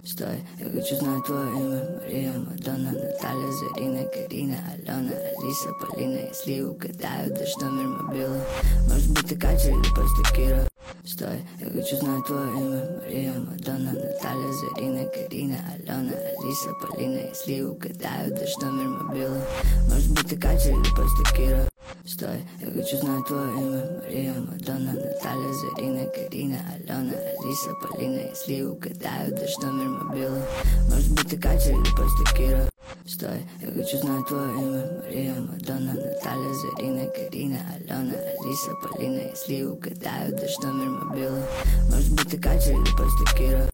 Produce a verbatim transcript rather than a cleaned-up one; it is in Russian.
Стой, я хочу знать твое имя. Мария, Мадонна, Наталья, Зарина, Карина, Алена, Алиса, Полина. Если угадаю, дашь номер мобила. Может быть ты Катя или просто Кира. Стой, я хочу знать твое имя. Мария, Мадонна, Наталья, Зарина, Карина, Алена, Алиса, Полина. Если угадаю, дашь номер мобила. Может быть ты Катя или просто Кира. Стой, я хочу знать твое имя. Мария, Мадонна, Наталья, Зарина, Карина, Алена, Алиса, Полина. Если угадаю, дашь номер мобила. Может быть ты Катя или просто Кира. Стой, я хочу знать твое имя. Мария, Мадонна, Наталья, Зарина, Карина, Алена, Алиса, Полина. Если угадаю, дашь номер мобила. Может быть ты Катя или просто Кира.